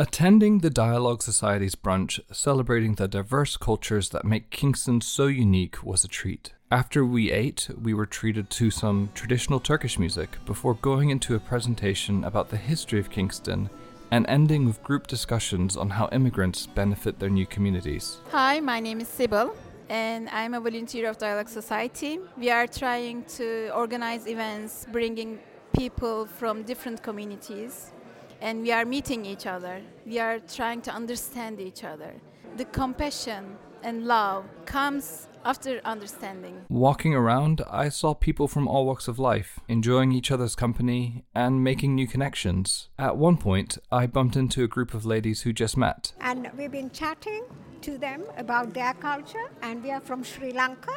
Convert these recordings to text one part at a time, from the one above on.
Attending the Dialogue Society's brunch celebrating the diverse cultures that make Kingston so unique was a treat. After we ate, we were treated to some traditional Turkish music before going into a presentation about the history of Kingston and ending with group discussions on how immigrants benefit their new communities. Hi, my name is Sibyl, and I'm a volunteer of Dialogue Society. We are trying to organize events bringing people from different communities, and we are meeting each other. We are trying to understand each other. The compassion and love comes after understanding. Walking around, I saw people from all walks of life, enjoying each other's company and making new connections. At one point, I bumped into a group of ladies who just met. And we've been chatting to them about their culture, and we are from Sri Lanka.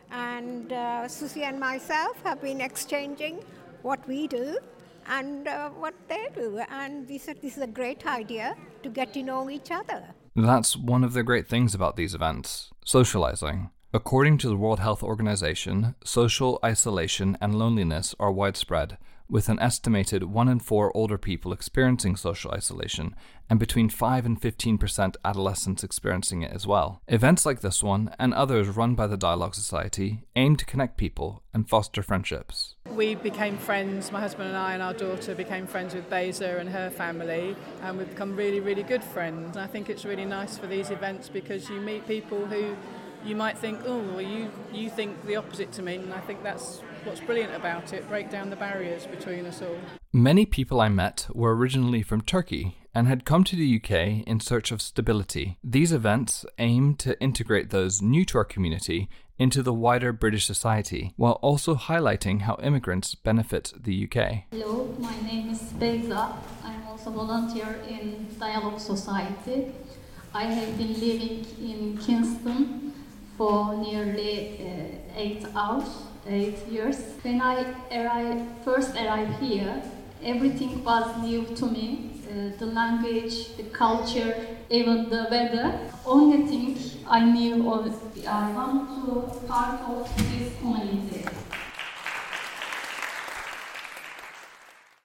And Susie and myself have been exchanging what we do and what they do. And we said this is a great idea to get to know each other. That's one of the great things about these events, socializing. According to the World Health Organization, social isolation and loneliness are widespread, with an estimated 1 in 4 older people experiencing social isolation, and between 5 and 15% adolescents experiencing it as well. Events like this one, and others run by the Dialogue Society, aim to connect people and foster friendships. We became friends, my husband and I and our daughter became friends with Beza and her family, and we've become really, really good friends. And I think it's really nice for these events because you meet people who you might think, oh, well, you think the opposite to me, and I think that's what's brilliant about it, break down the barriers between us all. Many people I met were originally from Turkey and had come to the UK in search of stability. These events aim to integrate those new to our community into the wider British society, while also highlighting how immigrants benefit the UK. Hello, my name is Beyza. I'm also a volunteer in Dialogue Society. I have been living in Kingston for nearly 8 years. When I first arrived here, everything was new to me. The language, the culture, even the weather. Only thing I knew was I want to be part of this community.